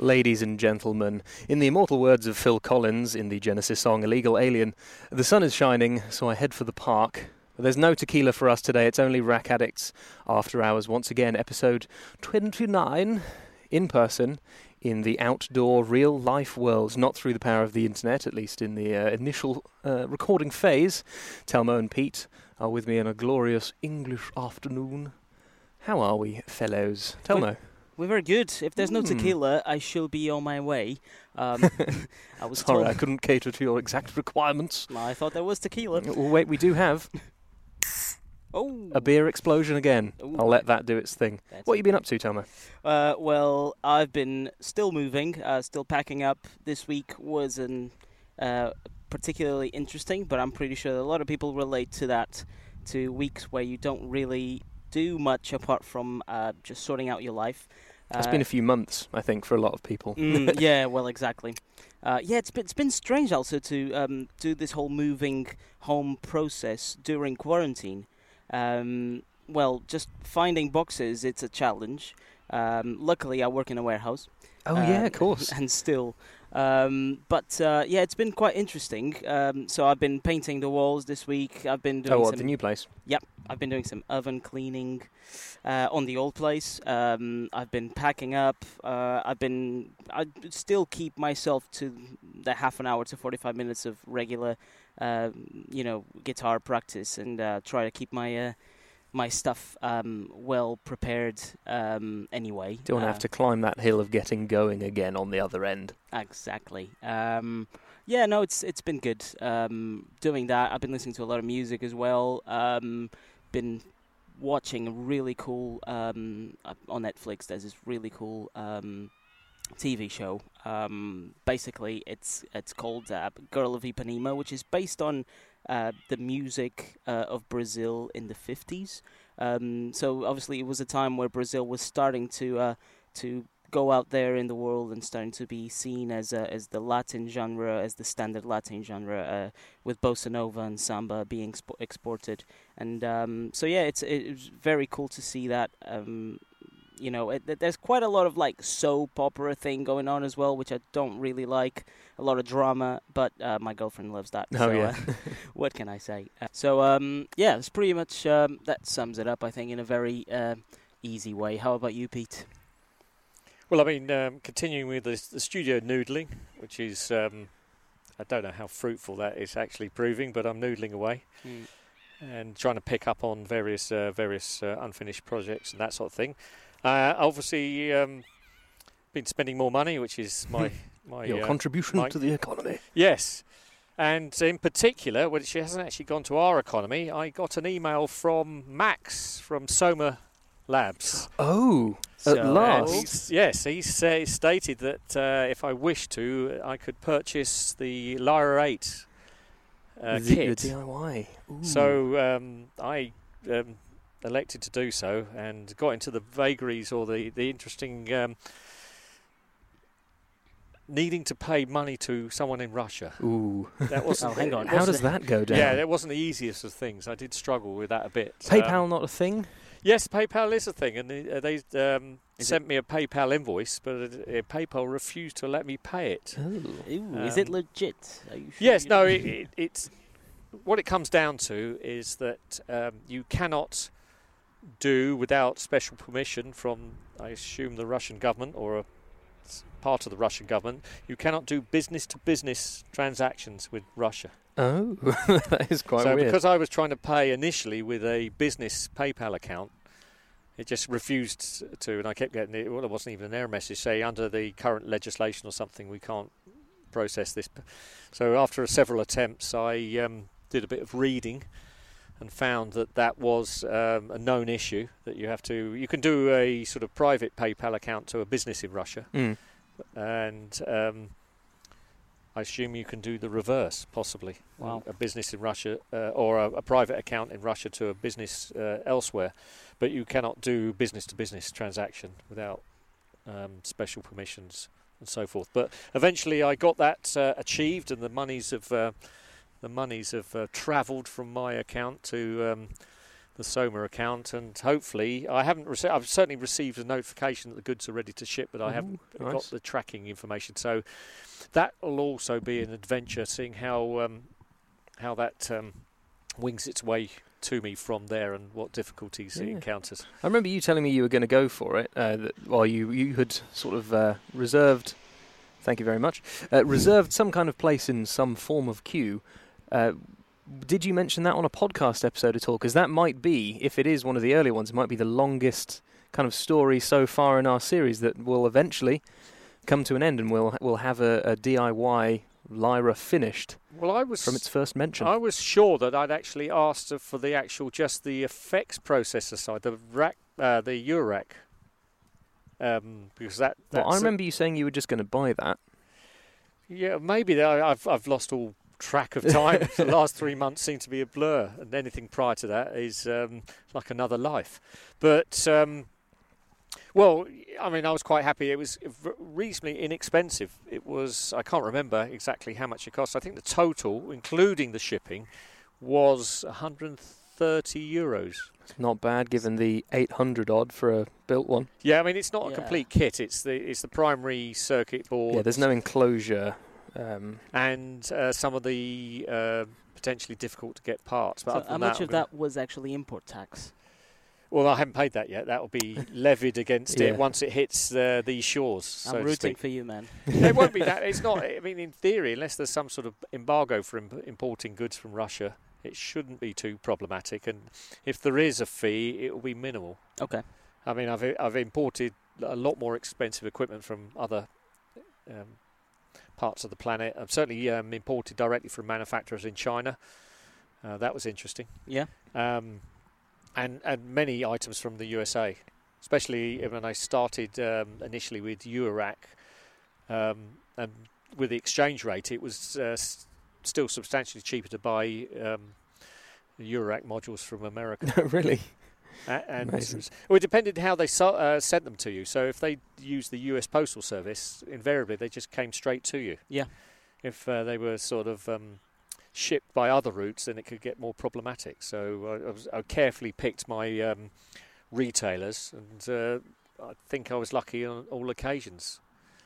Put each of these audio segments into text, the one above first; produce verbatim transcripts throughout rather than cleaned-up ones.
Ladies and gentlemen, in the immortal words of Phil Collins in the Genesis song Illegal Alien, the sun is shining, so I head for the park. But there's no tequila for us today, it's only Rack Addicts After Hours once again, episode twenty-nine, in person, in the outdoor real-life world, not through the power of the internet, at least in the uh, initial uh, recording phase. Telmo and Pete are with me on a glorious English afternoon. How are we, fellows? Telmo? We're very good. If there's no Mm. tequila, I shall be on my way. Um, I was Sorry, told. I couldn't cater to your exact requirements. I thought there was tequila. Well, wait, we do have Oh, a beer explosion again. Ooh. I'll let that do its thing. That's What have you been up to, Telmo? Uh, well, I've been still moving, uh, still packing up. This week wasn't uh, particularly interesting, but I'm pretty sure a lot of people relate to that, to weeks where you don't really do much apart from uh, just sorting out your life. It's Uh, been a few months, I think, for a lot of people. mm, yeah, well, exactly. Uh, yeah, it's been, it's been strange also to um, do this whole moving home process during quarantine. Um, well, just finding boxes, it's a challenge. Um, luckily, I work in a warehouse. Oh, uh, yeah, of course. And still. Um, but, uh, yeah, it's been quite interesting. Um, so I've been painting the walls this week. I've been doing Oh, what, some... the new place? Yep, I've been doing some oven cleaning uh, on the old place. Um, I've been packing up. Uh, I've been. I still keep myself to the half an hour to forty-five minutes of regular, uh, you know, guitar practice, and uh, try to keep my uh, my stuff um, well prepared. Um, anyway, Don't uh, have to climb that hill of getting going again on the other end. Exactly. Um, yeah, no, it's it's been good um, doing that. I've been listening to a lot of music as well. Um, been watching a really cool um, uh, on Netflix. There's this really cool um, T V show. Um, basically, it's it's called uh, Girl of Ipanema, which is based on uh, the music uh, of Brazil in the fifties. Um, so obviously, it was a time where Brazil was starting to uh, to go out there in the world and starting to be seen as uh, as the Latin genre, as the standard Latin genre, uh, with bossa nova and samba being sp- exported. And um, so yeah, it's it's very cool to see that. Um, you know, it, there's quite a lot of like soap opera thing going on as well, which I don't really like. A lot of drama, but uh, my girlfriend loves that. Oh, so, yeah. uh, what can I say? Uh, so um, yeah, it's pretty much um, that sums it up. I think in a very uh, easy way. How about you, Pete? Well, I mean, um, continuing with the, the studio noodling, which is, um, I don't know how fruitful that is actually proving, but I'm noodling away Mm. and trying to pick up on various uh, various uh, unfinished projects and that sort of thing. Uh, obviously, um, been spending more money, which is my my Your uh, contribution my- to the economy. yes. And in particular, which hasn't actually gone to our economy, I got an email from Max from Soma Labs. Oh, So- at And last. he's, yes, he say, stated that uh, if I wished to, I could purchase the Lyra eight uh, the, kit. the D I Y. Ooh. So um, I um, elected to do so and got into the vagaries or the, the interesting um, needing to pay money to someone in Russia. Ooh. That wasn't, Oh, hang on. How What's does the- that go down? Yeah, that wasn't the easiest of things. I did struggle with that a bit. PayPal Um, not a thing? Yes, PayPal is a thing, and they, uh, they um, Is sent me a PayPal invoice, but uh, uh, PayPal refused to let me pay it. Oh. Ooh, is it Um, legit? Are you sure Yes, you no, know? it, it, it's what it comes down to is that um, you cannot do without special permission from, I assume, the Russian government or a s- part of the Russian government. You cannot do business-to-business transactions with Russia. Oh, that is quite so weird. because I was trying to pay initially with a business PayPal account, it just refused to, and I kept getting it. Well, it wasn't even an error message say under the current legislation or something we can't process this. So after several attempts, I um, did a bit of reading and found that that was um, a known issue. That you have to, you can do a sort of private PayPal account to a business in Russia, Mm. and um, I assume you can do the reverse, possibly. Wow. A business in Russia uh, or a, a private account in Russia to a business uh, elsewhere. But you cannot do business-to-business transaction without um, special permissions and so forth. But eventually I got that uh, achieved, and the monies have, uh, the monies have uh, travelled from my account to um, the Soma account, and hopefully I haven't rece- I've certainly received a notification that the goods are ready to ship, but I Ooh, haven't nice. got the tracking information. So that will also be an adventure, seeing how um, how that um, wings its way to me from there and what difficulties it Yeah. encounters. I remember you telling me you were going to go for it. Uh, that, well, you you had sort of uh, reserved. Thank you very much. Uh, reserved some kind of place in some form of queue. Uh, did you mention that on a podcast episode at all? Because that might be, if it is one of the early ones, it might be the longest kind of story so far in our series that will eventually come to an end, and we'll we'll have a, a D I Y Lyra finished Well, I was from its first mention. I was sure that I'd actually asked for the actual, just the effects processor side, the rack, uh, the Eurorack, um, because that. Well, I that's a- remember you saying you were just going to buy that. Yeah, maybe that- I've I've lost all track of time. The last three months seem to be a blur, and anything prior to that is um, like another life. But um, well, I mean, I was quite happy. It was v- reasonably inexpensive. It was, I can't remember exactly how much it cost. I think the total, including the shipping, was one hundred thirty euros. It's not bad given the eight hundred odd for a built one. Yeah, I mean, it's not a Yeah. complete kit. It's the it's the primary circuit board. Yeah, there's no enclosure. Um, and uh, some of the uh, potentially difficult to get parts. But So other how than much that, of I'm gonna- that was actually import tax? Well, I haven't paid that yet. That will be levied against Yeah. it once it hits uh, these shores. So I'm to rooting speak. for you, man. It won't be that. It's not. I mean, in theory, unless there's some sort of embargo for imp- importing goods from Russia, it shouldn't be too problematic. And if there is a fee, it will be minimal. Okay. I mean, I've I've imported a lot more expensive equipment from other um, parts of the planet. I've certainly um, imported directly from manufacturers in China. Uh, that was interesting. Yeah. Um, and and many items from the U S A, especially when I started um, initially with Eurorack, um, and with the exchange rate, it was uh, s- still substantially cheaper to buy um, Eurorack modules from America. really? A- and Amazing. well, it depended how they so, uh, sent them to you. So if they used the U S Postal Service, invariably they just came straight to you. Yeah. If uh, they were sort of um, shipped by other routes, then it could get more problematic. So I, I, was, I carefully picked my um, retailers, and uh, I think I was lucky on all occasions.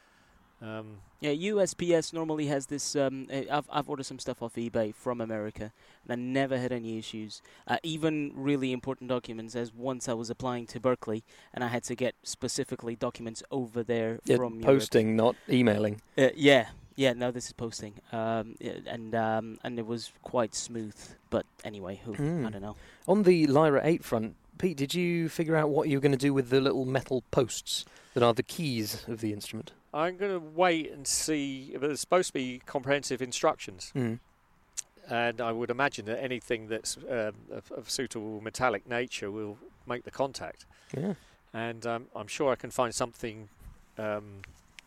Um, Yeah, U S P S normally has this. Um, uh, I've I've ordered some stuff off eBay from America, and I never had any issues. Uh, even really important documents. As once I was applying to Berkeley, and I had to get specifically documents over there Yeah, from Europe. posting, not emailing. Uh, yeah, yeah. No, this is posting. Um, yeah, and um, and it was quite smooth. But anyway, who Mm. I don't know. On the Lyra eight front, Pete, did you figure out what you were going to do with the little metal posts that are the keys of the instrument? I'm going to wait and see. There's supposed to be comprehensive instructions. Mm. And I would imagine that anything that's um, of, of suitable metallic nature will make the contact. Yeah. And um, I'm sure I can find something um,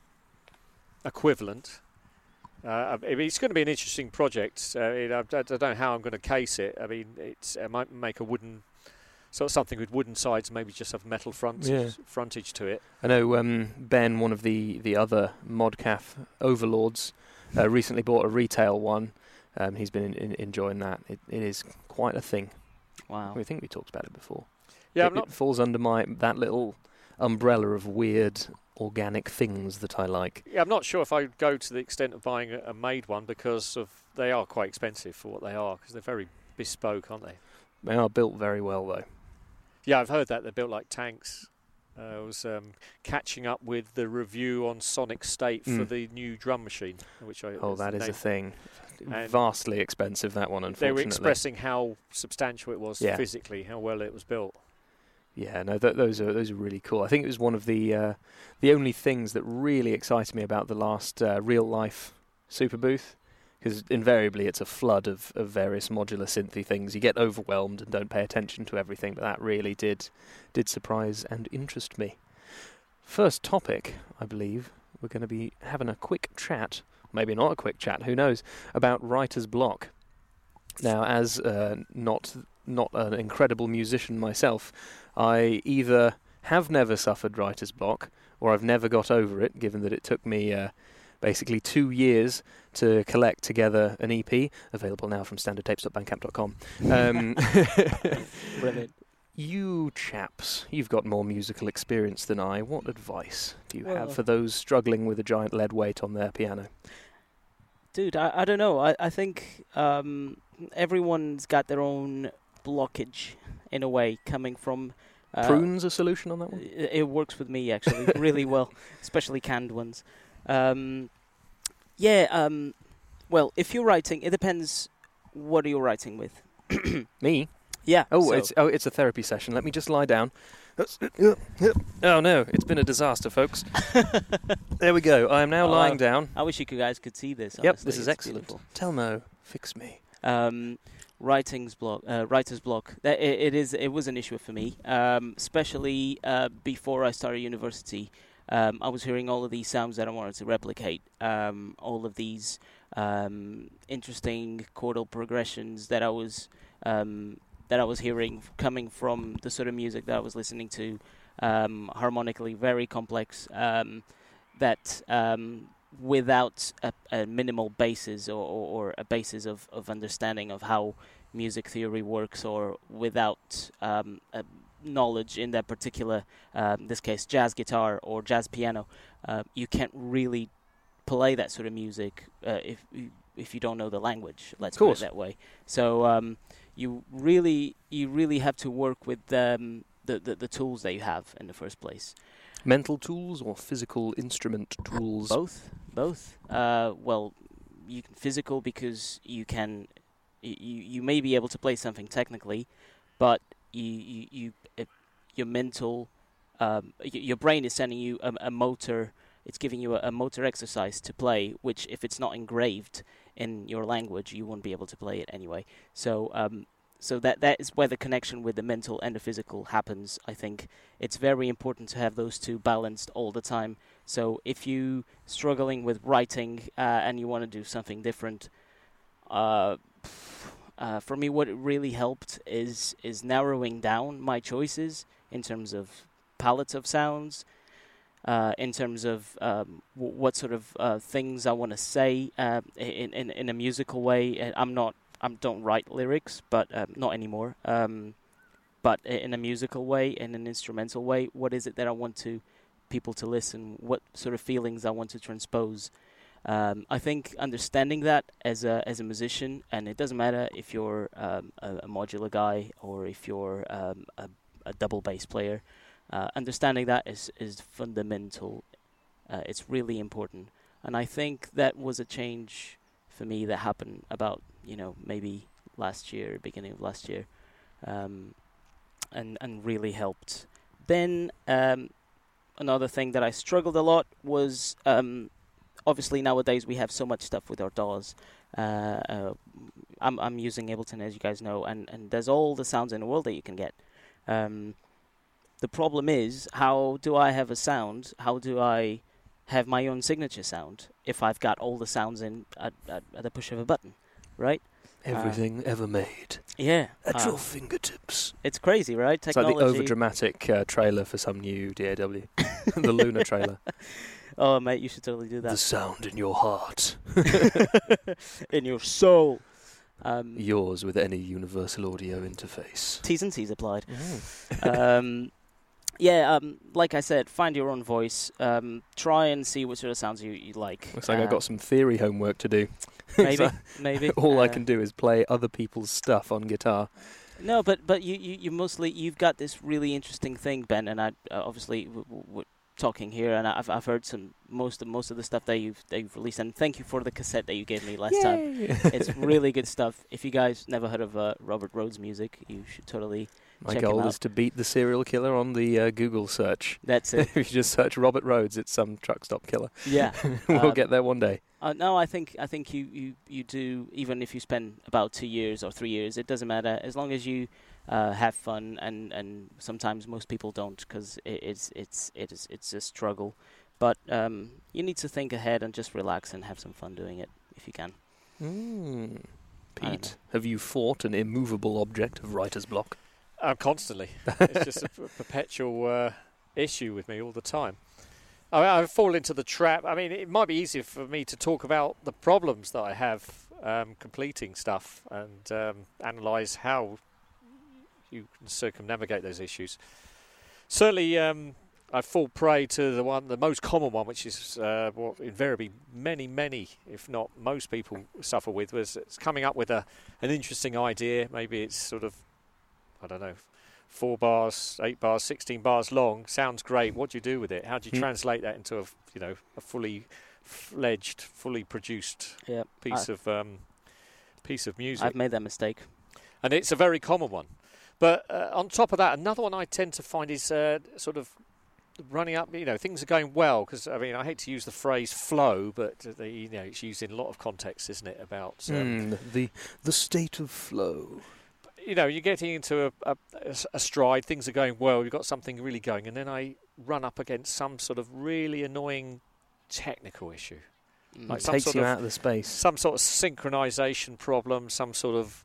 equivalent. Uh, I mean, it's going to be an interesting project. Uh, it, I, I don't know how I'm going to case it. I mean, it's, I might make a wooden, sort of something with wooden sides, maybe just have metal front Yeah. frontage to it. I know um, Ben, one of the, the other Modcaf overlords, uh, recently bought a retail one. Um, he's been in, in, enjoying that. It, it is quite a thing. Wow. I think we talked about it before. Yeah, it, I'm not. it falls under my that little umbrella of weird organic things that I like. Yeah, I'm not sure if I'd go to the extent of buying a, a made one, because of they are quite expensive for what they are, because they're very bespoke, aren't they? They are built very well, though. Yeah, I've heard that they're built like tanks. Uh, I was um, catching up with the review on Sonic State for Mm. the new drum machine, which I Oh, that is a name. thing. And Vastly expensive, that one, They unfortunately. were expressing how substantial it was Yeah. physically, how well it was built. Yeah, no, th- those are those are really cool. I think it was one of the uh, the only things that really excited me about the last uh, real life Super Booth, because invariably it's a flood of, of various modular synthy things. You get overwhelmed and don't pay attention to everything, but that really did did surprise and interest me. First topic, I believe, we're going to be having a quick chat, maybe not a quick chat, who knows, about writer's block. Now, as uh, not not an incredible musician myself, I either have never suffered writer's block, or I've never got over it, given that it took me uh, basically two years to collect together an E P, available now from standard tapes dot bandcamp dot com. Um, Brilliant. You chaps, you've got more musical experience than I. What advice do you Well, have for those struggling with a giant lead weight on their piano? Dude, I, I don't know. I, I think um, everyone's got their own blockage, in a way, coming from... Uh, Prune's a solution on that one? It, it works with me, actually, really well, especially canned ones. Um, yeah, um, well, if you're writing, it depends what are you writing with. Me? Yeah. Oh, so it's oh, it's a therapy session. Let me just lie down. Oh no, it's been a disaster, folks. There we go. I am now Oh, lying I- down. I wish you guys could see this. Yep, honestly. this is It's excellent. beautiful. Telmo, fix me. Um, writing's block, uh, writer's block. That it, it is. It was an issue for me, um, especially uh, before I started university. Um, I was hearing all of these sounds that I wanted to replicate. Um, all of these um, interesting chordal progressions that I was um, that I was hearing coming from the sort of music that I was listening to, um, harmonically very complex. Um, that um, without a, a minimal basis or, or, or a basis of, of understanding of how music theory works, or without um, a knowledge in that particular, uh, in this case, jazz guitar or jazz piano, uh, you can't really play that sort of music uh, if you, if you don't know the language. Let's put it that way. So um, you really you really have to work with um, the, the the tools that you have in the first place. Mental tools or physical instrument tools? Both, both. Uh, well, you can physical because you can, you you may be able to play something technically, but you you, you uh, your mental, um, y- your brain is sending you a, a motor. It's giving you a, a motor exercise to play, which if it's not engraved in your language, you won't be able to play it anyway. So um, so that that is where the connection with the mental and the physical happens. I think it's very important to have those two balanced all the time. So if you struggling with writing uh, and you want to do something different, uh, uh, for me, what it really helped is is narrowing down my choices in terms of palettes of sounds, uh, in terms of um, w- what sort of uh, things I want to say uh, in, in in a musical way. I'm not I don't write lyrics, but um, not anymore. Um, but in a musical way, in an instrumental way, what is it that I want to people to listen? What sort of feelings I want to transpose? Um, I think understanding that as a as a musician, and it doesn't matter if you're um, a, a modular guy or if you're um, a, a double bass player, uh, understanding that is is fundamental. Uh, it's really important, and I think that was a change for me that happened about you know maybe last year, beginning of last year, um, and and really helped. Then um, another thing that I struggled a lot was. Um, Obviously, nowadays we have so much stuff with our D A Ws. Uh, uh, I'm I'm using Ableton, as you guys know, and, and there's all the sounds in the world that you can get. Um, the problem is, how do I have a sound? How do I have my own signature sound if I've got all the sounds in at, at, at the push of a button, right? Everything uh, ever made. Yeah. At uh, your fingertips. It's crazy, right? Technology. It's like the over-dramatic uh, trailer for some new D A W. The Luna trailer. Oh, mate, you should totally do that. The sound in your heart. In your soul. Um, Yours with any universal audio interface. T's and C's applied. Mm. um, yeah, um, like I said, find your own voice. Um, try and see what sort of sounds you, you like. Looks like uh, I've got some theory homework to do. Maybe, So maybe. all I Uh, can do is play other people's stuff on guitar. No, but but you, you, you mostly you've got this really interesting thing, Ben, and I uh, obviously w- w- w- talking here, and I've I've heard some most of most of the stuff that you've that you've released, and thank you for the cassette that you gave me last time. It's really good stuff. If you guys never heard of uh, Robert Rhodes music, you should totally. My check goal him is out. to beat the serial killer on the uh, Google search. That's it. If you just search Robert Rhodes, it's some truck stop killer. Yeah. We'll Um, get there one day. Uh, no, I think I think you, you, you do. Even if you spend about two years or three years, it doesn't matter as long as you uh, have fun. And, and sometimes most people don't because it, it's it's it is it's a struggle. But um, you need to think ahead and just relax and have some fun doing it if you can. Mm. I don't Pete, have you fought an immovable object of writer's block? Uh, constantly. It's just a p- perpetual uh, issue with me all the time. I, I fall into the trap. I mean, it might be easier for me to talk about the problems that I have um, completing stuff and um, analyse how you can circumnavigate those issues. Certainly, um, I fall prey to the one, the most common one, which is uh, what invariably many, many, if not most people suffer with, was it's coming up with a an interesting idea. Maybe it's sort of, I don't know, four bars, eight bars, sixteen bars long. Sounds great. What do you do with it? How do you mm. translate that into a, you know, a fully fledged, fully produced yep. piece I, of um, piece of music? I've made that mistake, and it's a very common one. But uh, on top of that, another one I tend to find is uh, sort of running up. You know, things are going well because I mean, I hate to use the phrase "flow," but uh, you know, it's used in a lot of contexts, isn't it? About um, mm, the the state of flow. You know, you're getting into a, a, a stride. Things are going well. You've got something really going, and then I run up against some sort of really annoying technical issue. Mm. Like some takes sort you of, out of the space. Some sort of synchronization problem. Some sort of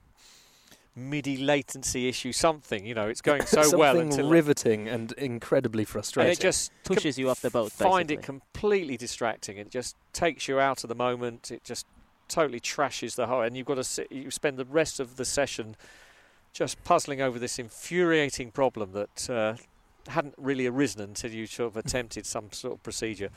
MIDI latency issue, something, you know, it's going so something well until riveting and incredibly frustrating. And it just pushes you off the boat, find basically. It completely distracting. It just takes you out of the moment. It just totally trashes the whole, and you've got to sit, you spend the rest of the session just puzzling over this infuriating problem that uh, hadn't really arisen until you sort of attempted some sort of procedure.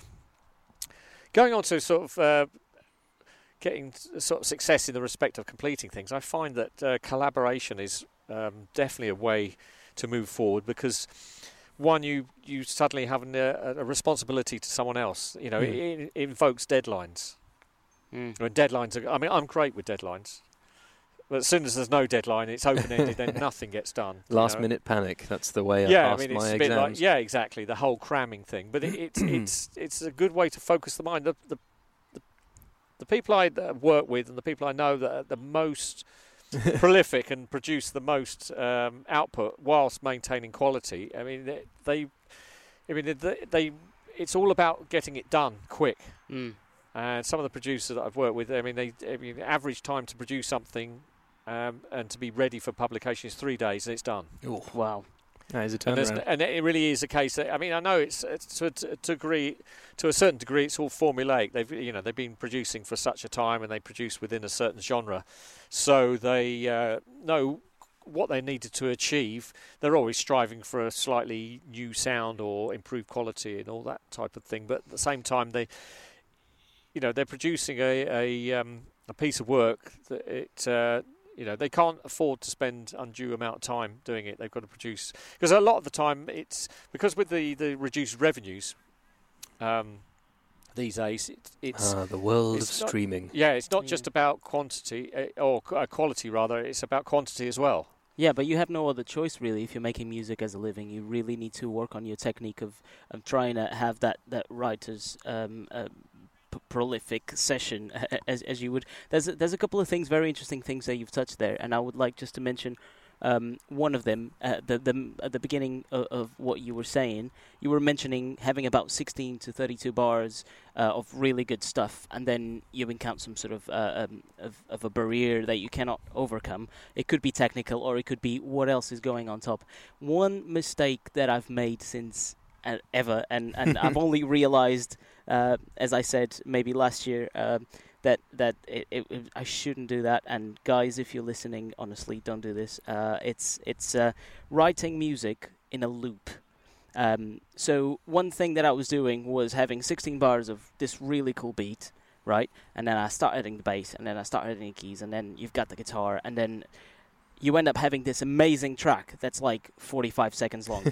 Going on to sort of uh, getting sort of success in the respect of completing things, I find that uh, collaboration is um, definitely a way to move forward because, one, you, you suddenly have a, a responsibility to someone else. You know, mm. it, it invokes deadlines. Mm. When deadlines are, I mean, I'm great with deadlines. But as soon as there's no deadline, it's open-ended, then nothing gets done. Last-minute panic, that's the way I yeah, passed I mean, my it's exams. A bit like, yeah, exactly, the whole cramming thing. But it, it's it's it's a good way to focus the mind. The, the, the, the people I work with and the people I know that are the most prolific and produce the most um, output whilst maintaining quality, I mean, they, they I mean, they, they, it's all about getting it done quick. Mm. And some of the producers that I've worked with, I mean, they, I mean, average time to produce something Um, and to be ready for publication is three days and it's done. Ooh. Wow. That is a and, turnaround. and it really is a case that, I mean, I know it's, it's to, a degree, to a certain degree, it's all formulaic. They've, you know, they've been producing for such a time and they produce within a certain genre. So they uh, know what they needed to achieve. They're always striving for a slightly new sound or improved quality and all that type of thing. But at the same time, they, you know, they're producing a, a, um, a piece of work that it... Uh, You know, they can't afford to spend undue amount of time doing it. They've got to produce, because a lot of the time it's because with the, the reduced revenues um, these days, it, it's ah, the world of not, streaming. Yeah, it's not yeah. just about quantity uh, or uh, quality rather. It's about quantity as well. Yeah, but you have no other choice really. If you're making music as a living, you really need to work on your technique of, of trying to have that that writer's um, uh, P- prolific session as as you would. There's a, there's a couple of things, very interesting things that you've touched there, and I would like just to mention um, one of them. Uh, the the at the beginning of, of what you were saying, you were mentioning having about sixteen to thirty-two bars uh, of really good stuff, and then you encounter some sort of, uh, um, of of a barrier that you cannot overcome. It could be technical, or it could be what else is going on top. One mistake that I've made since uh, ever, and and I've only realized. Uh, as I said, maybe last year, uh, that that it, it, it, I shouldn't do that. And guys, if you're listening, honestly, don't do this. Uh, it's it's uh, writing music in a loop. Um, so one thing that I was doing was having sixteen bars of this really cool beat, right? And then I start adding the bass, and then I start adding the keys, and then you've got the guitar, and then you end up having this amazing track that's like forty-five seconds long.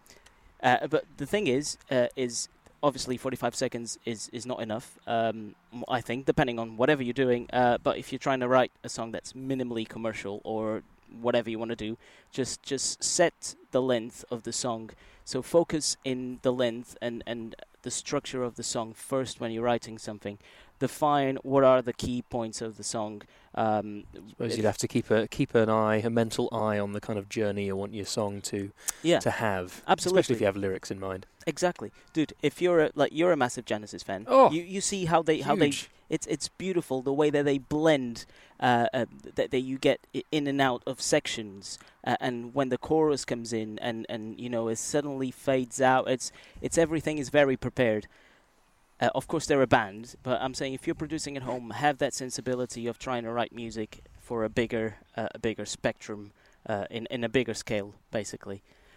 uh, but the thing is, uh, is obviously forty-five seconds is, is not enough, um, I think, depending on whatever you're doing. Uh, but if you're trying to write a song that's minimally commercial or whatever you want to do, just just set the length of the song. So focus in the length and, and the structure of the song first when you're writing something. define what are the key points of the song. Um, I suppose you'd have to keep a keep an eye, a mental eye on the kind of journey you want your song to yeah, to have. absolutely. Especially if you have lyrics in mind. Exactly, dude. If you're a, like you're a massive Genesis fan, Oh, you you see how they how they huge. it's it's beautiful the way that they blend, uh, uh, that that you get i- in and out of sections, uh, and when the chorus comes in and, and you know it suddenly fades out. It's it's everything is very prepared. Uh, of course, they're a band, but I'm saying if you're producing at home, have that sensibility of trying to write music for a bigger uh, a bigger spectrum, uh, in in a bigger scale, basically.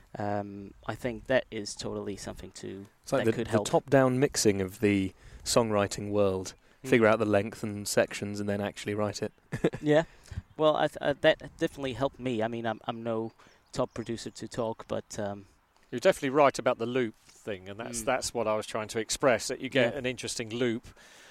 Um, I think that is totally something to It's like that the, could the help. top-down mixing of the songwriting world. Mm. Figure out the length and sections and then actually write it. Yeah, well, I th- uh, that definitely helped me. I mean, I'm I'm no top producer to talk, but um, You're definitely right about the loop thing, and that's Mm. that's what I was trying to express. That you get Yeah. an interesting loop,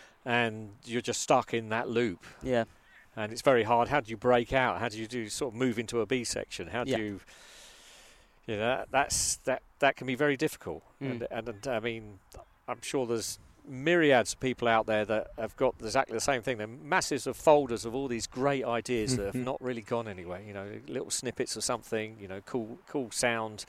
and you're just stuck in that loop, yeah, and it's very hard. How do you break out? How do you do sort of move into a B section? How do Yeah. you, you know, that, that's that that can be very difficult. Mm. And, and and I mean, I'm sure there's myriads of people out there that have got exactly the same thing. They're masses of folders of all these great ideas that have not really gone anywhere. You know, little snippets of something. You know, cool cool sound,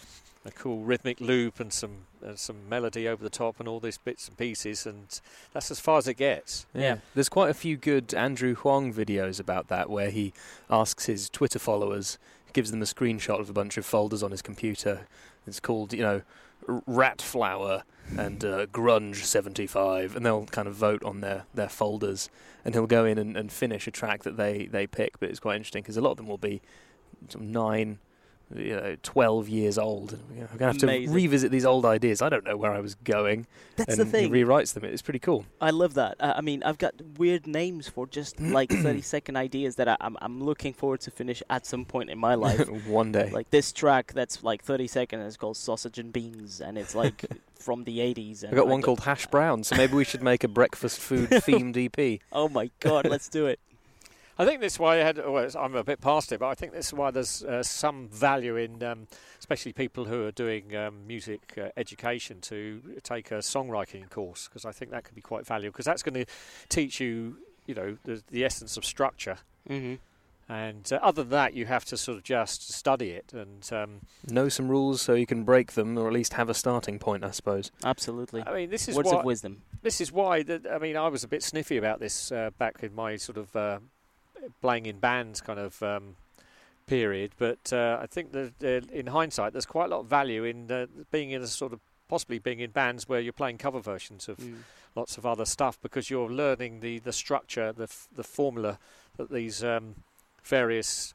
a cool rhythmic loop, and some uh, some melody over the top, and all these bits and pieces, and that's as far as it gets. Yeah. There's quite a few good Andrew Huang videos about that where he asks his Twitter followers, gives them a screenshot of a bunch of folders on his computer. It's called, you know, R- Rat Flower and uh, Grunge seventy-five, and they'll kind of vote on their, their folders, and he'll go in and, and finish a track that they, they pick. But it's quite interesting because a lot of them will be sort of nine, you know, twelve years old. And, you know, I'm going to have Amazing. to revisit these old ideas. I don't know where I was going. that's and the thing. he rewrites them. It's pretty cool. I love that. Uh, I mean, I've got weird names for just like thirty second ideas that I, I'm I'm looking forward to finish at some point in my life. One day. Like this track that's like thirty seconds is called Sausage and Beans, and it's like from the eighties. I've got one called Hash Brown, so maybe we should make a breakfast food themed E P. Oh my god, let's do it. I think that's why I had. Well, it's- I'm a bit past it, but I think that's why there's uh, some value in, um, especially people who are doing um, music uh, education, to take a songwriting course, because I think that could be quite valuable. Because that's going to teach you, you know, the, the essence of structure. Mm-hmm. And uh, other than that, you have to sort of just study it. And um, Know some rules so you can break them, or at least have a starting point, I suppose. Absolutely. I mean, this is Words why. of wisdom. This is why. That, I mean, I was a bit sniffy about this uh, back in my sort of uh, playing in bands kind of um, period. But uh, I think that uh, in hindsight, there's quite a lot of value in uh, being in a sort of possibly being in bands where you're playing cover versions of Mm. lots of other stuff, because you're learning the, the structure, the f- the formula that these um, various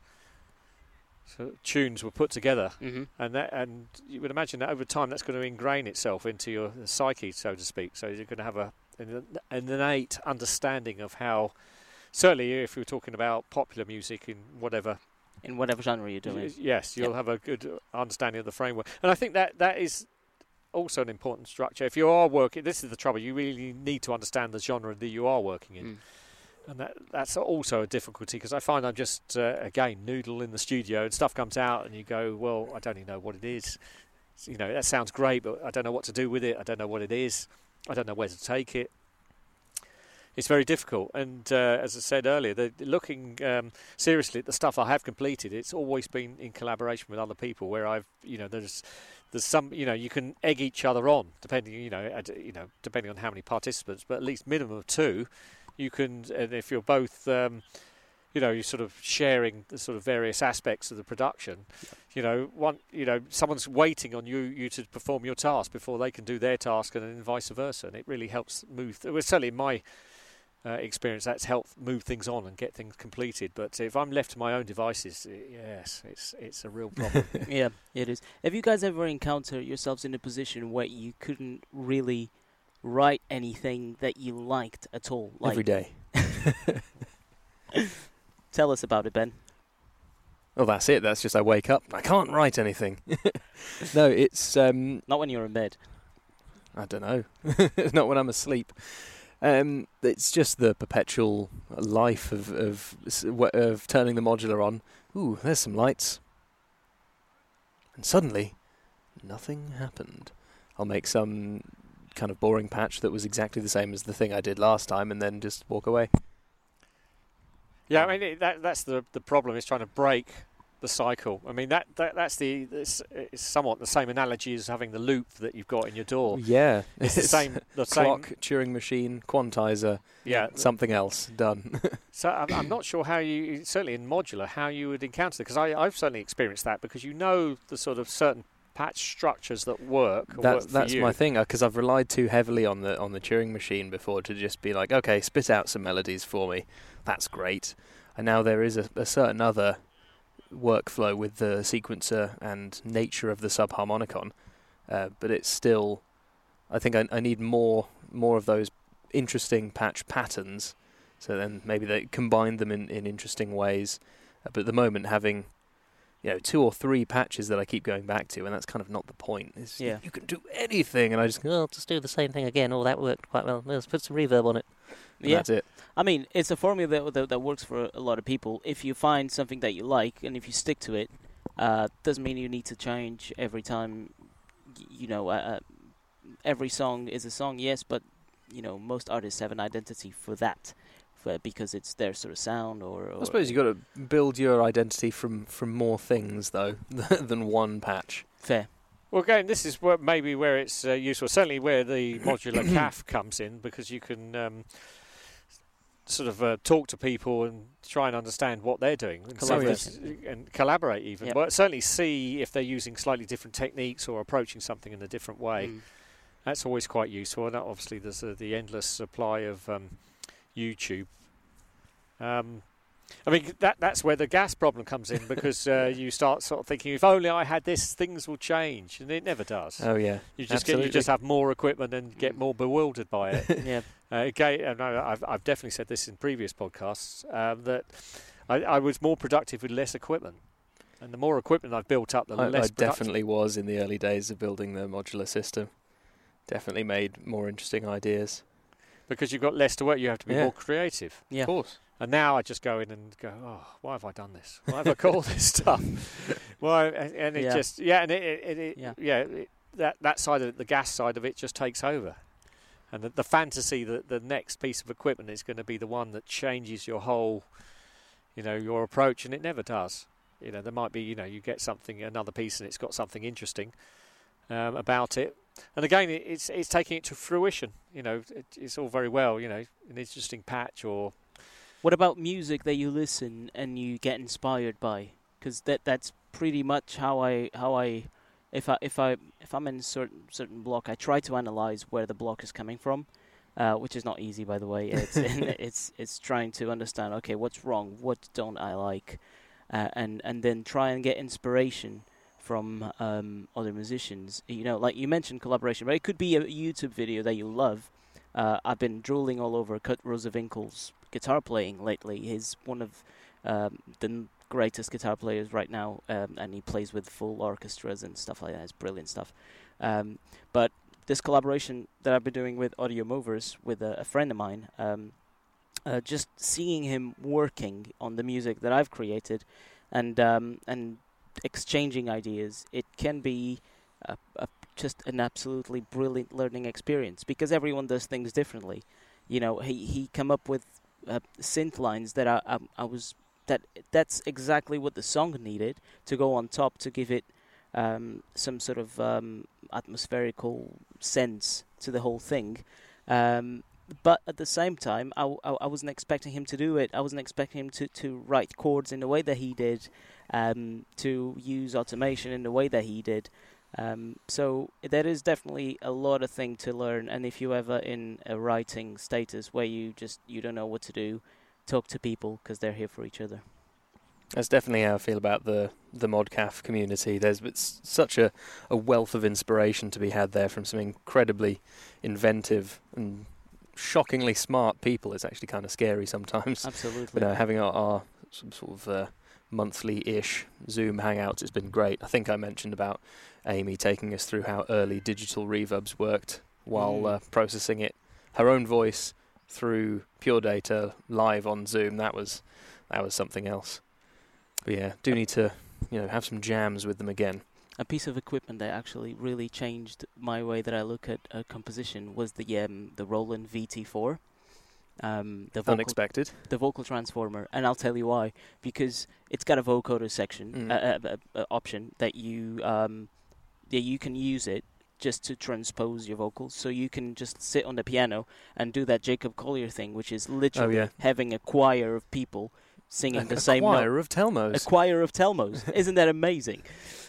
sort of tunes were put together. Mm-hmm. And that, and you would imagine that over time that's going to ingrain itself into your psyche, so to speak. So you're going to have a an, an innate understanding of how, certainly if you're talking about popular music in whatever, In whatever genre you're doing. y- yes, you'll Yep. have a good understanding of the framework. And I think that that is also an important structure. If you are working, this is the trouble, you really need to understand the genre that you are working in. Mm. And that that's also a difficulty, because I find I'm just, uh, again, noodle in the studio, and stuff comes out and you go, well, I don't even know what it is. So, you know, that sounds great, but I don't know what to do with it. I don't know what it is. I don't know where to take it. It's very difficult. And uh, as I said earlier, the, looking um, seriously at the stuff I have completed, it's always been in collaboration with other people, where I've, you know, there's there's some, you know, you can egg each other on, depending, you know, ad, you know, depending on how many participants, but at least minimum of two. You can, and if you're both, um, you know, you're sort of sharing the sort of various aspects of the production. You know, one, you know, someone's waiting on you, you to perform your task before they can do their task, and then vice versa. And it really helps move. Th- well, certainly in my uh, experience, that's helped move things on and get things completed. But if I'm left to my own devices, i yes, it's it's a real problem. Yeah, it is. Have you guys ever encountered yourselves in a position where you couldn't really write anything that you liked at all? Like, Every day. tell us about it, Ben. Well, that's it. That's just I wake up. I can't write anything. No, it's um, Not when you're in bed. I don't know. Not when I'm asleep. Um, it's just the perpetual life of of s- w- of turning the modular on. Ooh, there's some lights. And suddenly, nothing happened. I'll make some kind of boring patch that was exactly the same as the thing I did last time, and then just walk away. Yeah, I mean it, that that's the the problem is trying to break the cycle. I mean that, that that's the it's, it's somewhat the same analogy as having the loop that you've got in your door. Yeah, it's the same. The clock, same Turing machine, quantizer. Yeah, something else done. So I'm, I'm not sure how you certainly in modular how you would encounter it, because I I've certainly experienced that, because you know the sort of certain patch structures that work. Or that's work for that's you. my thing, because I've relied too heavily on the on the Turing machine before to just be like, okay, spit out some melodies for me. That's great. And now there is a, a certain other workflow with the sequencer and nature of the subharmonicon, uh, but it's still, I think I, I need more more of those interesting patch patterns, so then maybe they combine them in, in interesting ways. Uh, but at the moment, having you know two or three patches that I keep going back to, and that's kind of not the point. It's, Yeah. you can do anything, and I just oh, just do the same thing again. Oh, that worked quite well. Let's put some reverb on it. And Yeah. that's it. I mean, it's a formula that, that that works for a lot of people. If you find something that you like, and if you stick to it, uh, doesn't mean you need to change every time. Y- You know, uh, uh, every song is a song, yes, but you know, most artists have an identity for that, for, because it's their sort of sound. Or, or I suppose you've got to build your identity from, from more things, though, than one patch. fair. Well, again, this is where maybe where it's uh, useful. Certainly, where the modular C A F comes in, because you can um, sort of uh, talk to people and try and understand what they're doing, and, so Collaborate. there's- and collaborate even. Yep. But certainly see if they're using slightly different techniques or approaching something in a different way. Mm. That's always quite useful. And obviously, there's uh, the endless supply of um, YouTube. Um, I mean, that that's where the gas problem comes in, because uh, you start sort of thinking, if only I had this, things will change, and it never does. Oh, yeah. You just get, you just have more equipment and get more bewildered by it. Yeah. uh, again, and I, I've I've definitely said this in previous podcasts, um, that I, I was more productive with less equipment, and the more equipment I've built up, the I, less I productive. definitely was in the early days of building the modular system. Definitely made more interesting ideas. Because you've got less to work, you have to be Yeah. more creative. Yeah. Of course. And now I just go in and go, oh, why have I done this? Why have I got all this stuff? Why? And, and it Yeah. just, yeah, and it, it, it Yeah. yeah, it, that that side of it, the gas side of it, just takes over. And the, the fantasy that the next piece of equipment is going to be the one that changes your whole, you know, your approach, and it never does. You know, there might be, you know, you get something, another piece, and it's got something interesting um, about it. And again, it, it's it's taking it to fruition. You know, it, it's all very well, you know, an interesting patch or. What about music that you listen and you get inspired by? Because that that's pretty much how I how I if I if I if I'm in a certain certain block, I try to analyze where the block is coming from, uh, which is not easy, by the way. It's it's it's trying to understand, okay, what's wrong, what don't I like, uh, and and then try and get inspiration from um, other musicians. You know, like you mentioned collaboration, but it could be a YouTube video that you love. Uh, I've been drooling all over Kurt Rosevinkel's guitar playing lately. He's one of um, the n- greatest guitar players right now, um, and he plays with full orchestras and stuff like that. It's brilliant stuff. Um, but this collaboration that I've been doing with Audio Movers with a, a friend of mine, um, uh, just seeing him working on the music that I've created, and um, and exchanging ideas, it can be a, a just an absolutely brilliant learning experience, because everyone does things differently. You know, he he come up with uh, synth lines that I, I I was that that's exactly what the song needed to go on top to give it um, some sort of um, atmospherical sense to the whole thing. Um, but at the same time, I, I, I wasn't expecting him to do it. I wasn't expecting him to, to write chords in the way that he did, um, to use automation in the way that he did. Um, so there is definitely a lot of thing to learn, and if you're ever in a writing status where you just you don't know what to do, talk to people, because they're here for each other. That's definitely how I feel about the the ModCaf community. There's it's such a, a wealth of inspiration to be had there from some incredibly inventive and shockingly smart people. It's actually kind of scary sometimes. Absolutely. But uh, having our, our some sort of uh, monthly-ish Zoom hangouts, it's been great. I think I mentioned about Amy taking us through how early digital reverbs worked while Mm. uh, processing it, her own voice through pure data live on Zoom. That was that was something else. But yeah, do need to you know have some jams with them again. a piece of equipment that actually really changed my way that I look at uh, composition was the um, the Roland V T four. Um, the vocal, Unexpected. the vocal transformer, and I'll tell you why. Because it's got a vocoder section Mm. uh, uh, uh, option that you um, yeah you can use it just to transpose your vocals. So you can just sit on the piano and do that Jacob Collier thing, which is literally yeah. having a choir of people singing a, the a same choir note. of Telmos. A choir of Telmos. Isn't that amazing?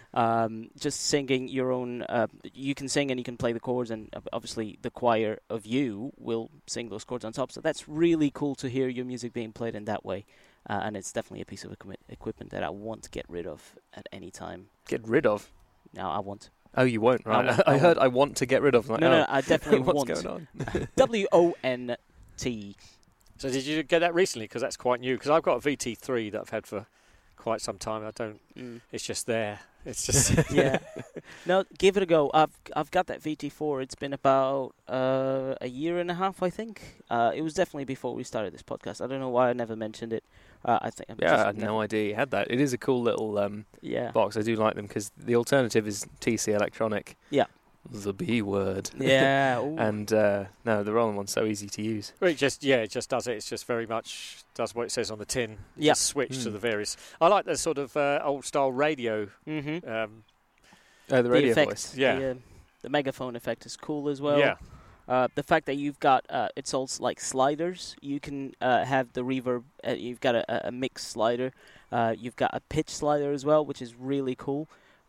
Um, just singing your own... Uh, you can sing and you can play the chords, and uh, obviously the choir of you will sing those chords on top. So that's really cool to hear your music being played in that way. Uh, and it's definitely a piece of equi- equipment that I want to get rid of at any time. Get rid of? No, I want. Oh, you won't, right? I, want, I, I heard want. I want to get rid of. Like, no, oh, no, I definitely what's want. going on? W O N T. So did you get that recently? Because that's quite new. Because I've got a V T three that I've had for quite some time. I don't. Mm. It's just there. It's just. Yeah. No, give it a go. I've I've got that V T four. It's been about uh, a year and a half, I think. Uh, it was definitely before we started this podcast. I don't know why I never mentioned it. Uh, I think. I'm Yeah, just I had never- no idea you had that. It is a cool little um, Yeah. box. I do like them because the alternative is T C Electronic. Yeah. The B word. Yeah. ooh. And uh, no, the Roland one's so easy to use. Well, it just yeah, it just does it. It's just very much does what it says on the tin. You Yeah. just switch to Mm. the various. I like the sort of uh, old style radio. Mm-hmm. Um, Oh, the radio effect, voice. Yeah. The, uh, the megaphone effect is cool as well. yeah, Uh, the fact that you've got uh, it's all s- like sliders. You can uh, have the reverb. Uh, you've got a, a mix slider. Uh, you've got a pitch slider as well, which is really cool.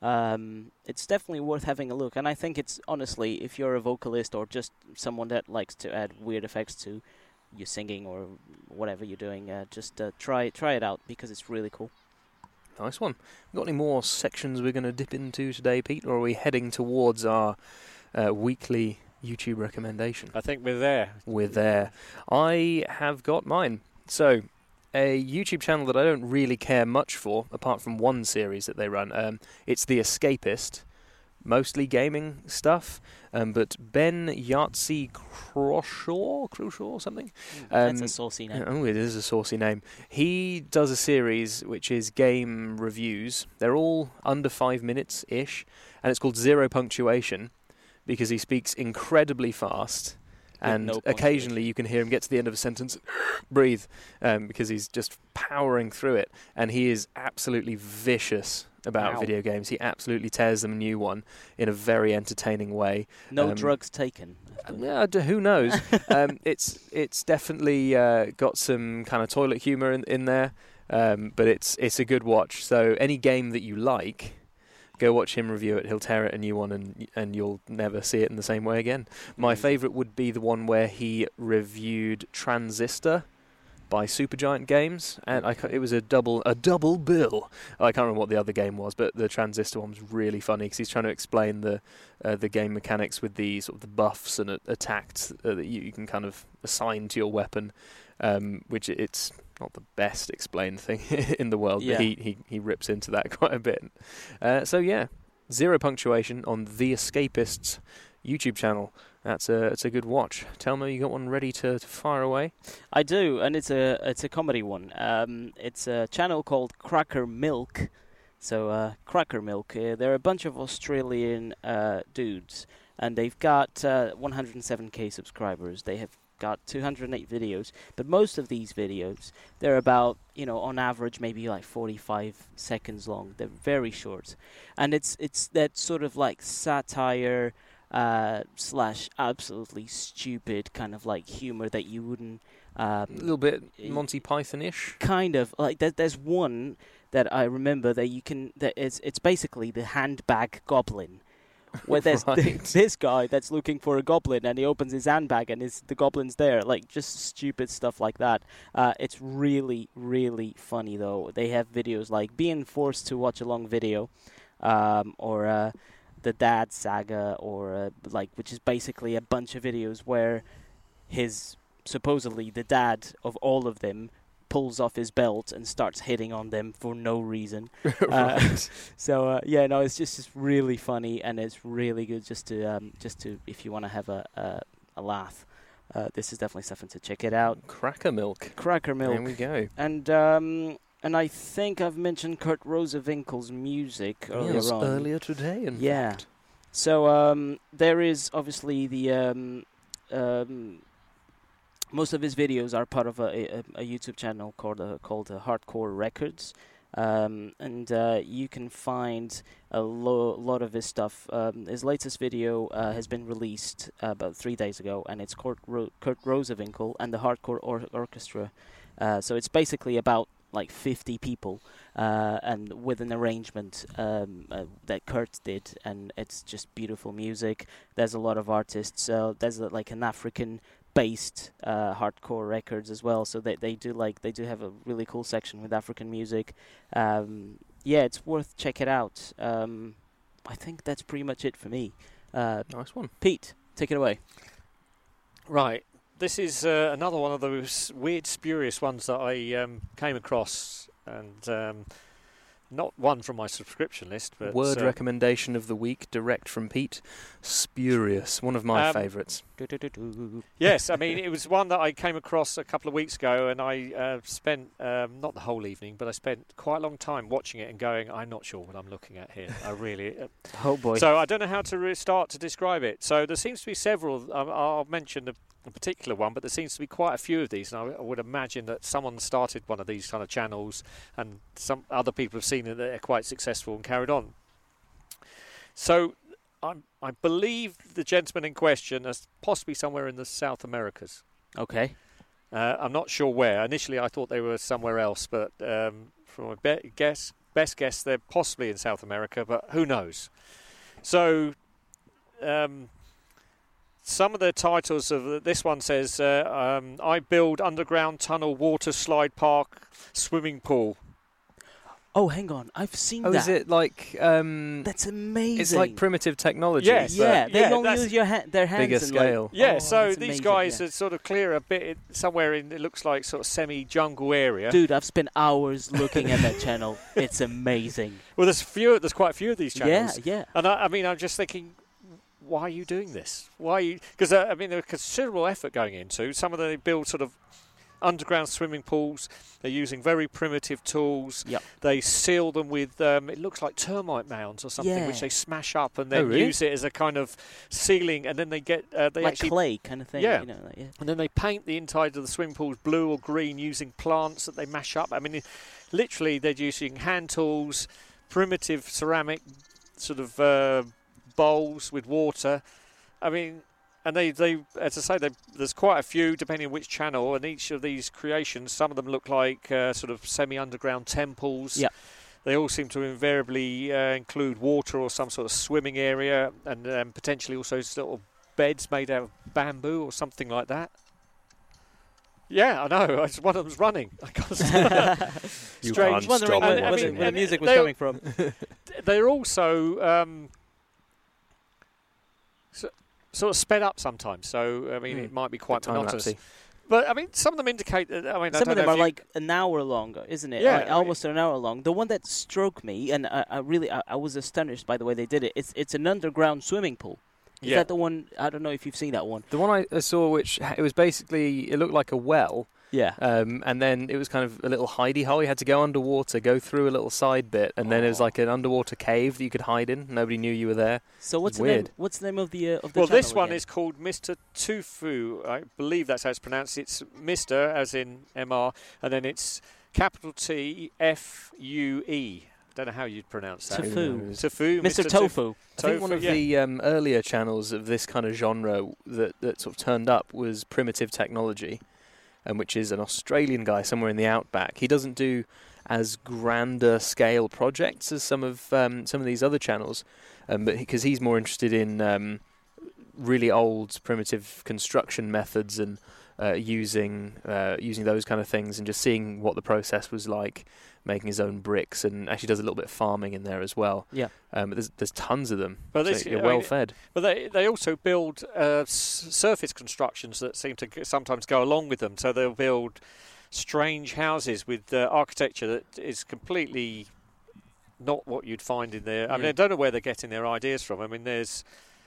Um, it's definitely worth having a look. And I think it's honestly, if you're a vocalist or just someone that likes to add weird effects to your singing or whatever you're doing, uh, just uh, try try it out because it's really cool. Nice one. Got any more sections we're going to dip into today, Pete, or are we heading towards our uh, weekly YouTube recommendation? I think we're there. We're there. I have got mine. So, a YouTube channel that I don't really care much for, apart from one series that they run. Um, it's The Escapist, mostly gaming stuff. Um, but Ben Yahtzee Croshaw, Croshaw or something? That's Um, a saucy name. Oh, it is a saucy name. He does a series which is game reviews. They're all under five minutes-ish, and it's called Zero Punctuation because he speaks incredibly fast, With and no occasionally you can hear him get to the end of a sentence, breathe, um, because he's just powering through it, and he is absolutely vicious about Wow. video games. He absolutely tears them a new one in a very entertaining way. No um, drugs taken. Yeah, d- who knows? um, it's it's definitely uh, got some kind of toilet humour in, in there, um, but it's it's a good watch. So any game that you like, go watch him review it. He'll tear it a new one, and and you'll never see it in the same way again. My Amazing. favourite would be the one where he reviewed Transistor by Supergiant Games, and I ca- it was a double a double bill. I can't remember what the other game was, but the Transistor one was really funny because he's trying to explain the uh, the game mechanics with the sort of the buffs and uh, attacks uh, that you, you can kind of assign to your weapon, um, which it's not the best explained thing in the world, Yeah. but he, he, he rips into that quite a bit. Uh, so yeah, Zero Punctuation on The Escapists YouTube channel. That's a it's a good watch. Tell me, you got one ready to, to fire away? I do, and it's a it's a comedy one. Um, it's a channel called Cracker Milk. So uh, Cracker Milk, uh, they're a bunch of Australian uh, dudes, and they've got uh, one hundred seven k subscribers. They have got two hundred eight videos, but most of these videos, they're about, you know, on average maybe like forty-five seconds long. They're very short, and it's it's that sort of like satire. Uh, slash absolutely stupid kind of like humor that you wouldn't um, A little bit Monty Python-ish. kind of like there, there's one that I remember that you can that it's it's basically the handbag goblin where there's Right. this guy that's looking for a goblin and he opens his handbag and it's, the goblin's there, like just stupid stuff like that. Uh, it's really really funny though. They have videos like being forced to watch a long video um, or uh, the Dad Saga, or uh, like, which is basically a bunch of videos where his supposedly the dad of all of them pulls off his belt and starts hitting on them for no reason. Right. So uh, yeah, no, it's just, just really funny, and it's really good just to um, just to if you want to have a a, a laugh. Uh, this is definitely something to check it out. Cracker Milk. Cracker Milk. There we go. And um, and I think I've mentioned Kurt Rosewinkle's music earlier yes, on. earlier today, in yeah. fact. So um, there is obviously the um, um, most of his videos are part of a, a, a YouTube channel called uh, called uh, Hardcore Records, um, and uh, you can find a lo- lot of his stuff. Um, his latest video uh, has been released uh, about three days ago, and it's Kurt, Ro- Kurt Rosewinkle and the Hardcore or- Orchestra. Uh, so it's basically about like fifty people, uh, and with an arrangement um, uh, that Kurt did, and it's just beautiful music. There's a lot of artists. Uh, there's uh, like an African-based uh, hardcore records as well. So they they do like they do have a really cool section with African music. Um, yeah, it's worth check it out. Um, I think that's pretty much it for me. Uh, Nice one. Pete, take it away. Right. This is uh, another one of those weird, spurious ones that I um, came across, and um, not one from my subscription list, but Word uh, recommendation of the week, direct from Pete. Spurious, one of my Um, favourites. Yes, I mean, it was one that I came across a couple of weeks ago, and I uh, spent, um, not the whole evening, but I spent quite a long time watching it and going, I'm not sure what I'm looking at here. I really... Uh, Oh boy. so I don't know how to re- start to describe it. So there seems to be several, um, I'll mention a, a particular one, but there seems to be quite a few of these, and I, I would imagine that someone started one of these kind of channels, and some other people have seen it, that they're quite successful and carried on. So... I'm, I believe the gentleman in question is possibly somewhere in the South Americas. Okay. Uh, I'm not sure where. Initially, I thought they were somewhere else, but um, from a be- guess, best guess, they're possibly in South America, but who knows? So, um, some of the titles of this one says, uh, um, I build underground tunnel, water slide park, swimming pool. Oh, hang on. I've seen Oh, that. is it like... Um, That's amazing. it's like primitive technology. Yes. but Yeah, they yeah, don't that's use your ha- their hands. Bigger and scale. Like, Yeah, oh, so that's these amazing, guys yeah. are sort of clear a bit somewhere in, it looks like sort of semi-jungle area. Dude, I've spent hours looking at that channel. It's amazing. Well, there's few, there's quite a few of these channels. Yeah, yeah. And I, I mean, I'm just thinking, why are you doing this? Why are you? Because uh, I mean, there's considerable effort going into. Some of them they build sort of underground swimming pools. They're using very primitive tools. Yep. They seal them with, um, it looks like termite mounds or something, Yeah. which they smash up and then Oh, really? use it as a kind of sealing. And then they get uh, they Like actually clay kind of thing. Yeah. You know, like, yeah. and then they paint the inside of the swimming pools blue or green using plants that they mash up. I mean, it, literally, they're using hand tools, primitive ceramic sort of uh, bowls with water. I mean, and they, they as I say, they, there's quite a few, depending on which channel, and each of these creations, some of them look like uh, sort of semi-underground temples. Yeah. They all seem to invariably uh, include water or some sort of swimming area, and um, potentially also sort of beds made out of bamboo or something like that. Yeah, I know. I just, one of them's running. I can't You Strange. can't Wondering stop where, And- where, watching the, where the and music was they- coming from. They're also um, so, sort of sped up sometimes. So I mean, Mm. it might be quite Time monotonous. lapsey. But I mean, some of them indicate that. I mean, I Some don't of them know are if you- like an hour long, isn't it? Yeah, Like I mean- almost an hour long. The one that struck me, and I, I really, I, I was astonished by the way they did it. It's it's an underground swimming pool. Is Yeah. that the one? I don't know if you've seen that one. The one I I saw, which ha- it was basically, it looked like a well, Yeah. um, and then it was kind of a little hidey hole. You had to go underwater, go through a little side bit, and then it was Oh. like an underwater cave that you could hide in. Nobody knew you were there. So what's the weird. name? What's the name of the uh, of the Well, this channel one again? is called Mister Tufu. I believe that's how it's pronounced. It's Mister as in M R, and then it's capital T F U E. Don't know how you'd pronounce that. Tofu. Who knows? Tofu. Mister Tuf- Tofu. I think one Tofu, of yeah. the um, earlier channels of this kind of genre that, that sort of turned up was Primitive Technology, um, which is an Australian guy somewhere in the outback. He doesn't do as grander scale projects as some of um, some of these other channels, um, but because he, he's more interested in um, really old primitive construction methods and uh, using uh, using those kind of things and just seeing what the process was like, making his own bricks, and actually does a little bit of farming in there as well. Yeah. Um, but there's there's tons of them. But So this- you're I well mean, fed. But they they also build uh, s- surface constructions that seem to g- sometimes go along with them. So they'll build strange houses with uh, architecture that is completely not what you'd find in there. I mean, Yeah. I don't know where they're getting their ideas from. I mean, there's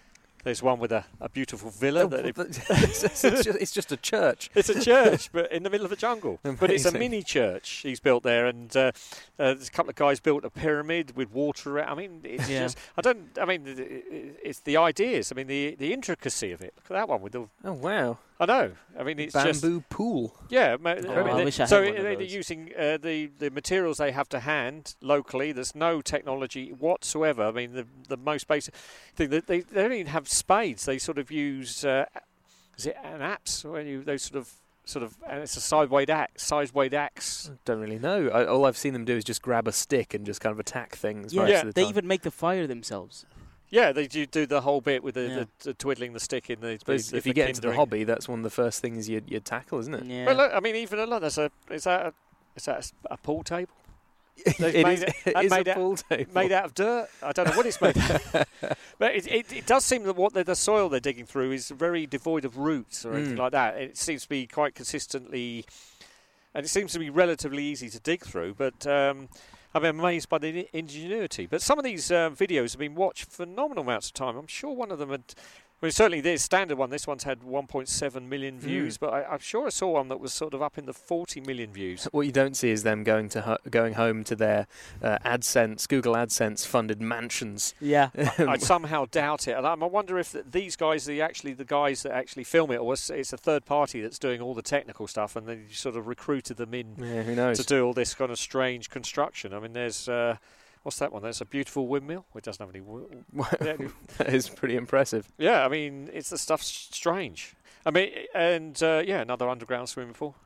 There's one with a, a beautiful villa. Oh, that it, it's, it's, just, it's just a church. It's a church, but in the middle of the jungle. Amazing. But it's a mini church he's built there, and uh, uh, there's a couple of guys built a pyramid with water around. I mean, it's Yeah. just. I don't. I mean, it- it- it's the ideas. I mean, the the intricacy of it. Look at that one with the. Oh, wow. I know. I mean, it's just. Bamboo pool. Yeah, ma- Oh, I mean, I they- wish I had so one of they're those. using uh, the the materials they have to hand locally. There's no technology whatsoever. I mean, the the most basic thing that they they don't even have spades. They sort of use uh, is it an axe when you those sort of sort of and it's a sideways axe, sideways axe. Don't really know. I, all I've seen them do is just grab a stick and just kind of attack things Yeah, most Yeah. of the they time. even make the fire themselves. Yeah, they do do the whole bit with the, Yeah. the, the twiddling the stick in the. I suppose the if you the get into the kindling. hobby, that's one of the first things you'd, you'd tackle, isn't it? Yeah. Well, look, I mean, even a lot. There's a is that a, is that a s- a pool table They've it made is, it- it and is a made out- pool table. made out of dirt? I don't know what it's made out of. But it, it, it does seem that what the, the soil they're digging through is very devoid of roots or anything Mm. like that. It seems to be quite consistently, and it seems to be relatively easy to dig through. But um, I'm amazed by the ingenuity. But some of these um, videos have been watched phenomenal amounts of time. I'm sure one of them had. I mean, certainly the standard one. This one's had one point seven million views, Mm. but I, I'm sure I saw one that was sort of up in the forty million views. What you don't see is them going to ho- going home to their uh, AdSense, Google AdSense funded mansions. Yeah. I somehow doubt it, and I I wonder if th- these guys are the actually the guys that actually film it, or it's it's a third party that's doing all the technical stuff, and then you sort of recruited them in Yeah, who knows? to do all this kind of strange construction. I mean, there's uh, what's that one? There's a beautiful windmill. Well, it doesn't have any. W- yeah, That is pretty impressive. yeah, I mean, it's the stuff's strange. I mean, and uh, yeah, another underground swimming pool.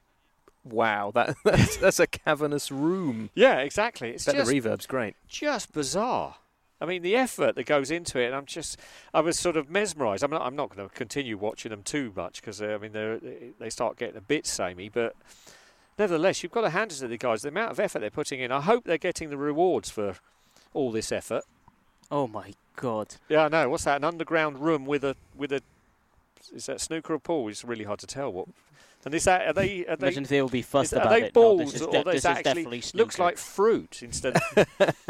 Wow, that that's, that's a cavernous room. Yeah, exactly. It's Bet just the reverb's great. just bizarre. I mean, the effort that goes into it, and I'm just, I was sort of mesmerised. I'm not, I'm not going to continue watching them too much because, uh, I mean, they they start getting a bit samey, but nevertheless, you've got to hand it to the guys. The amount of effort they're putting in, I hope they're getting the rewards for all this effort. Oh my god. Yeah, I know. What's that? An underground room with a, with a, is that snooker or pool? It's really hard to tell what. And is that, are they, are they, Imagine if they will be fussed is, are about they it. No, balls this is, or de- this this is actually definitely looks snooker. like fruit instead of.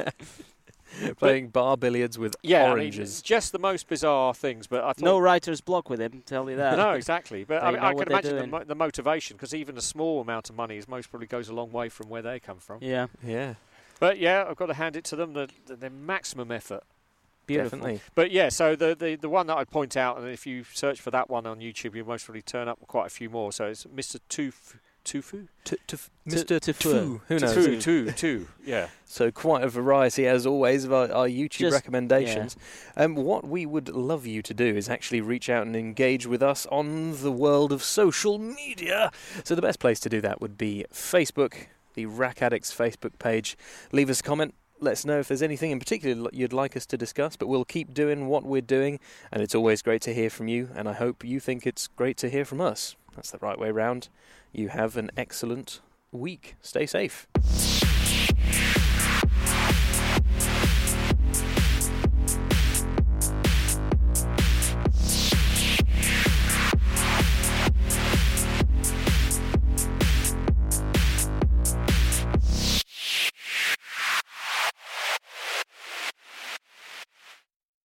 Playing bar billiards with Yeah, I mean, oranges. it's just the most bizarre things, but I thought. No writer's block with him, tell you that. No, exactly. But I, They mean, know I what can they're imagine the, doing. mo- the motivation, because even a small amount of money is most probably goes a long way from where they come from. Yeah. Yeah, But yeah, I've got to hand it to them, the, the, the maximum effort. Beautiful. definitely. But yeah, so the, the, the one that I'd point out, and if you search for that one on YouTube, you'll most probably turn up with quite a few more. So it's Mister Toof, Tufu? T- t- Mister Tufu. Tufu, who knows? Tufu, two, two, yeah. So quite a variety, as always, of our, our YouTube Just- recommendations. Um, what we would love you to do is actually reach out and engage with us on the world of social media. So the best place to do that would be Facebook, the Rack Addicts Facebook page. Leave us a comment. Let us know if there's anything in particular you'd like us to discuss, but we'll keep doing what we're doing, and it's always great to hear from you, and I hope you think it's great to hear from us. That's the right way round. You have an excellent week. Stay safe.